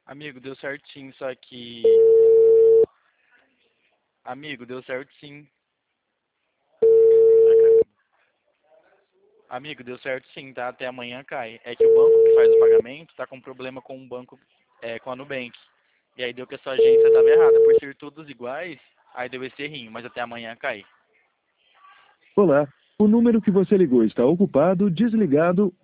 Amigo, deu certo sim, só que. Amigo, deu certo sim. Amigo, deu certo sim, tá? Até amanhã cai. É que o banco que faz o pagamento tá com problema com o banco, com a Nubank. E aí deu que a sua agência tava errada. Por ser todos iguais, aí deu esse errinho, mas até amanhã cai. Olá, o número que você ligou está ocupado, desligado